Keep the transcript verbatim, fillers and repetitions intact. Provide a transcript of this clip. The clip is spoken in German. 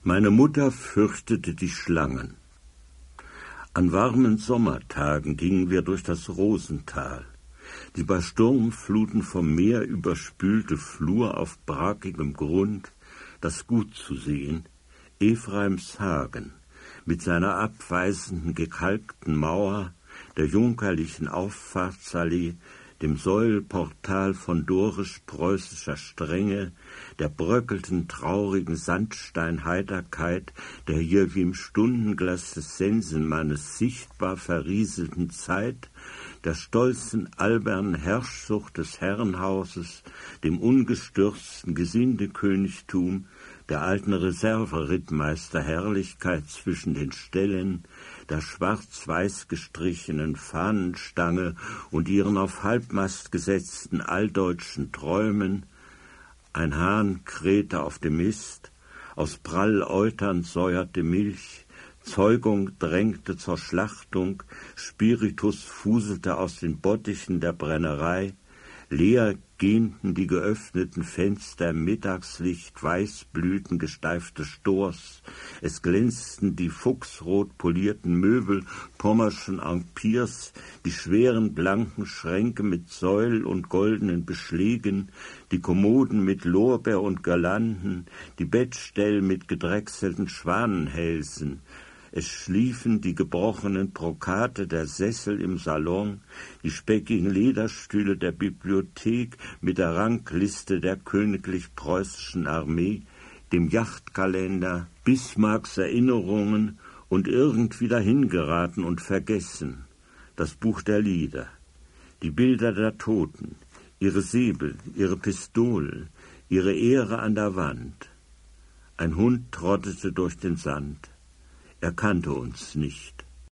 Meine Mutter fürchtete die Schlangen. An warmen Sommertagen gingen wir durch das Rosental. Die bei Sturmfluten vom Meer überspülte Flur auf brachigem Grund, das gut zu sehen, Ephraimshagen, mit seiner abweisenden gekalkten Mauer, der junkerlichen Auffahrtsallee, dem Säulportal von dorisch-preußischer Strenge, der bröckelten, traurigen Sandsteinheiterkeit, der hier wie im Stundenglas des Sensenmannes sichtbar verrieselten Zeit, der stolzen, albernen Herrschsucht des Herrenhauses, dem ungestürzten Gesindekönigtum, der alten Reserverittmeisterherrlichkeit zwischen den Ställen, der schwarz-weiß gestrichenen Fahnenstange und ihren auf Halbmast gesetzten alldeutschen Träumen. Ein Hahn krähte auf dem Mist, aus Pralläutern säuerte Milch, Zeugung drängte zur Schlachtung, Spiritus fuselte aus den Bottichen der Brennerei, leer gähnten die geöffneten Fenster im Mittagslicht weißblüten gesteifte Stors, es glänzten die fuchsrot polierten Möbel pommerschen Empires, die schweren blanken Schränke mit Säul und goldenen Beschlägen, die Kommoden mit Lorbeer und Girlanden, die Bettstell mit gedrechselten Schwanenhälsen. Es schliefen die gebrochenen Brokate der Sessel im Salon, die speckigen Lederstühle der Bibliothek mit der Rangliste der königlich-preußischen Armee, dem Yachtkalender, Bismarcks Erinnerungen und irgendwie dahingeraten und vergessen, das Buch der Lieder, die Bilder der Toten, ihre Säbel, ihre Pistolen, ihre Ehre an der Wand. Ein Hund trottete durch den Sand. Er kannte uns nicht.